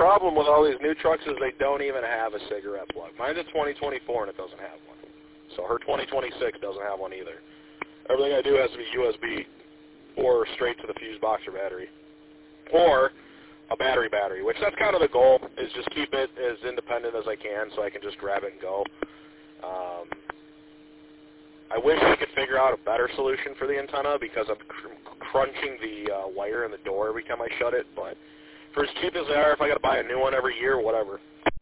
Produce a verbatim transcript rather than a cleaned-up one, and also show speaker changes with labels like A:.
A: problem with all these new trucks is they don't even have a cigarette plug. Mine's a twenty twenty-four and it doesn't have one. So her twenty twenty-six doesn't have one either. Everything I do has to be U S B or straight to the fuse box or battery. Or a battery battery, which that's kind of the goal, is just keep it as independent as I can so I can just grab it and go. Um, I wish I could figure out a better solution for the antenna because I'm cr- crunching the uh, wire in the door every time I shut it, but for as cheap as they are, if I got to buy a new one every year, whatever.